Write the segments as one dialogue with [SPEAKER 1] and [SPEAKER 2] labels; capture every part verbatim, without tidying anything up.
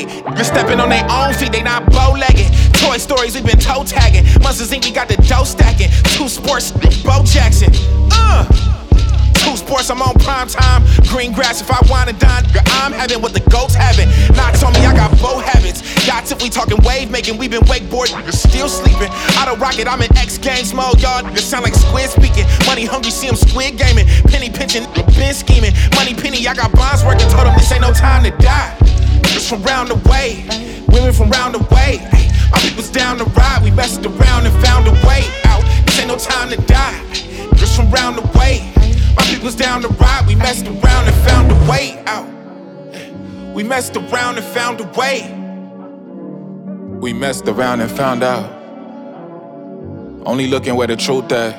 [SPEAKER 1] way. You're stepping on their own feet, they not bow-legged. Toy Stories, we been toe tagging. Monsters Incorporated, we got the dough stacking. Two Sports, Bo Jackson. Uh. Two Sports, I'm on prime time. Green grass, if I wanna dine, I'm having what the goats having. Knocks on me, I got bow habits. Yachts if we talking wave making, we been wakeboard, you're still sleeping. Out of rocket, I'm in X Games mode, y'all niggas sound like squid speaking. Money hungry, see them squid gaming. Penny pinching, been scheming. Money penny, I got bonds working, told them this ain't no time to die. Niggas from round the way, women from round the way. My people's down the ride, we messed around and found a way out. This ain't no time to die. Niggas from round the way. My people's down the ride, we messed around and found a way out. We messed around and found a way. We messed around and found out. Only looking where the truth at.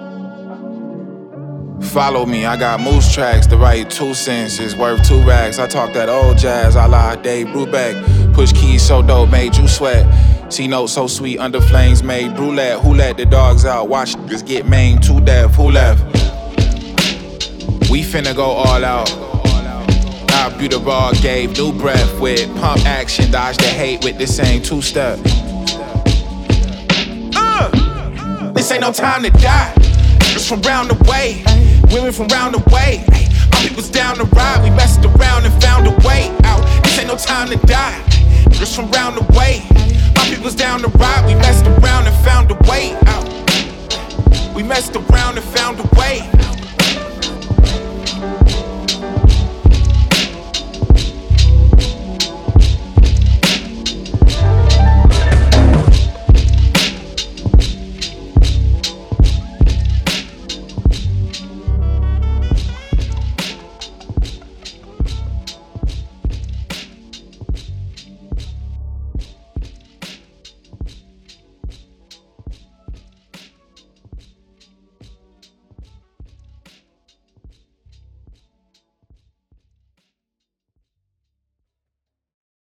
[SPEAKER 1] Follow me, I got moose tracks. The right two cents is worth two racks. I talk that old jazz, I lie Dave Brubeck. Push keys so dope, made you sweat. C notes so sweet, under flames made brulette. Who let the dogs out? Watch niggas get maimed to death. Who left? We finna go all out. Our beautiful gave new breath with pump action, dodge the hate with the same two-step. Uh, this ain't no time to die. Niggas from round the way, women from round the way. My people's down the ride, we messed around and found a way out. This ain't no time to die. Niggas from round the way, my people's down the ride, we